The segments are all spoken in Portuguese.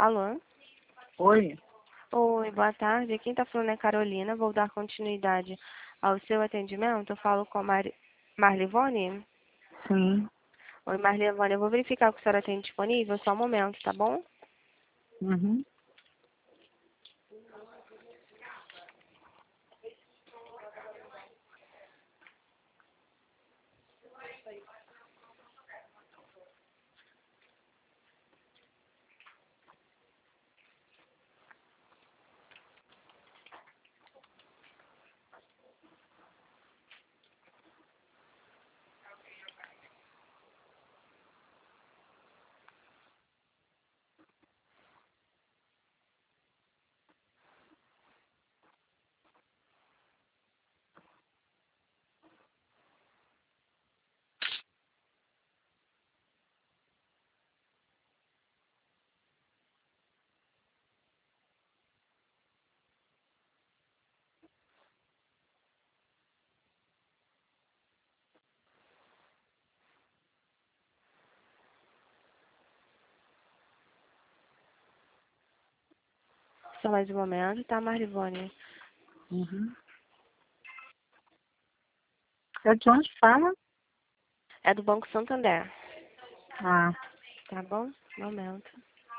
Alô? Oi, Oi, boa tarde. Quem está falando é Carolina. Vou dar continuidade ao seu atendimento. Eu falo com a Marlivone. sim. Oi, Marlivone. Eu vou verificar o que a senhora tem disponível. Só um momento, tá bom? Uhum. Só mais um momento, tá, Marlivone? Uhum. É de onde fala? É do Banco Santander. Ah, Tá bom? Um momento.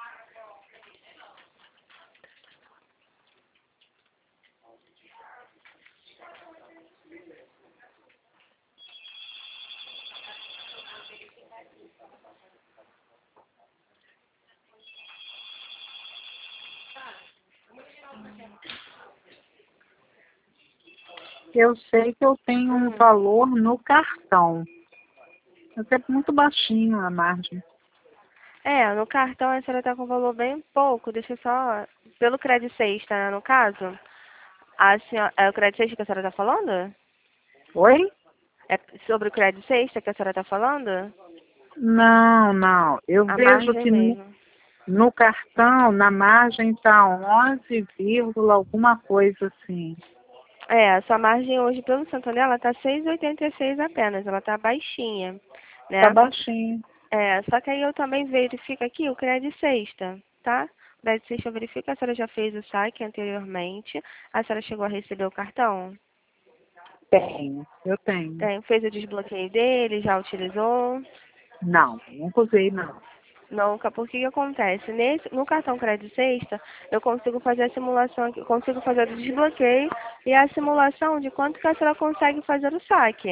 eu sei que eu tenho um valor no cartão. Mas é muito baixinho a margem. É, no cartão a senhora tá com valor bem pouco. Deixa eu só... Pelo Credit Sexta, né, no caso. A senhora... É o Credit Sexta que a senhora tá falando? Oi? É sobre o Credit Sexta que a senhora tá falando? Não, não. Eu A vejo margem que no, mesmo. no cartão, na margem, está 11, alguma coisa assim. É, a sua margem hoje pelo Santander, ela tá 6,86 apenas, ela tá baixinha, Está né? baixinho. É, só que aí eu também verifico aqui o Credit Sexta, tá? O Credit Sexta eu verifico, a senhora já fez o saque anteriormente, a senhora chegou a receber o cartão? Tenho, eu tenho. Tem, fez o desbloqueio dele, já utilizou? Não, nunca usei, não. Nunca, porque o que acontece? No cartão Credit Sexta, eu consigo fazer a simulação, eu consigo fazer o desbloqueio e a simulação de quanto que a senhora consegue fazer o saque.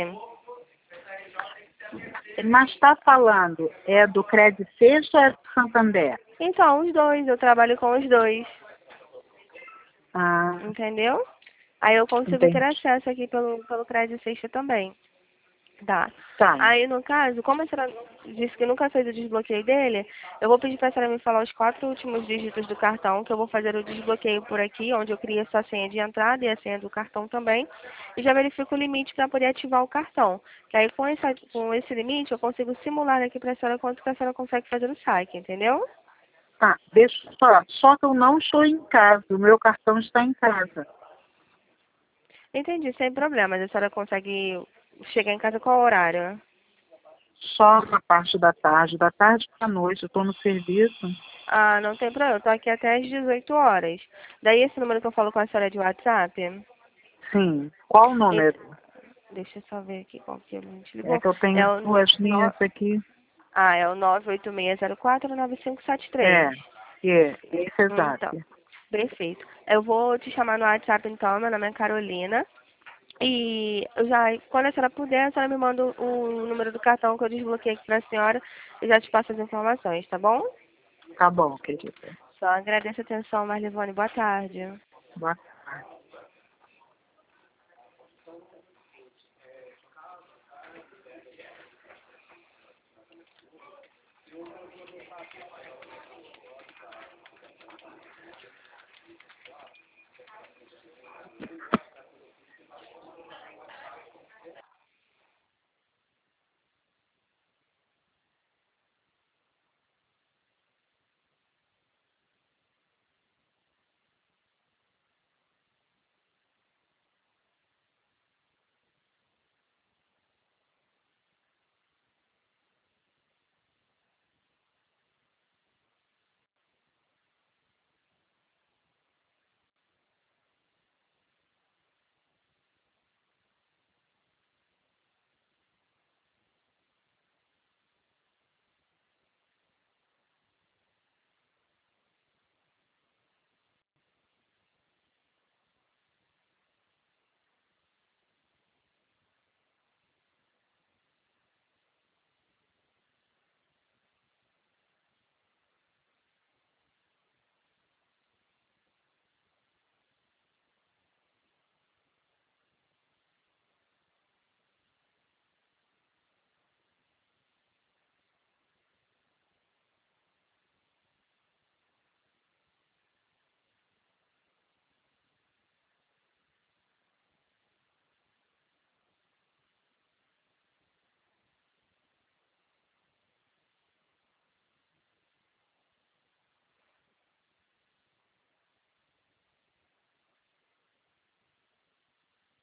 Mas está falando, é do Credit Sexta ou é do Santander? Então, os dois, eu trabalho com os dois, Ah, entendeu? Aí eu consigo ter entendi. acesso aqui pelo Credit Sexta também. Tá. Tá, Aí, no caso, como a senhora disse que nunca fez o desbloqueio dele, eu vou pedir para a senhora me falar os 4 últimos dígitos do cartão, que eu vou fazer o desbloqueio por aqui, onde eu crio a sua senha de entrada e a senha do cartão também, e já verifico o limite para poder ativar o cartão. Que aí, com esse limite, eu consigo simular aqui para a senhora quanto que a senhora consegue fazer o saque, entendeu? tá. Deixa eu falar. Só que eu não estou em casa. O meu cartão está em casa. Entendi, sem problemas. A senhora consegue chegar em casa qual horário? Só na parte da tarde. Da tarde para a noite. Eu estou no serviço. Ah, não tem problema. Eu tô aqui até às 18 horas. Daí esse número que eu falo com a senhora é de WhatsApp? Sim. Qual o E- número? Deixa eu só ver aqui qual que a gente É ligou. que eu É tenho o, duas no... linhas aqui. é o 986049573. É. É. Esse é Então, exato. perfeito. Eu vou te chamar no WhatsApp então, meu nome é Carolina. E eu já, quando a senhora puder, a senhora me manda o número do cartão que eu desbloqueei aqui para a senhora e já te passo as informações, tá bom? Tá bom, querida. Só agradeço a atenção, Marlivone. Boa tarde. Boa tarde.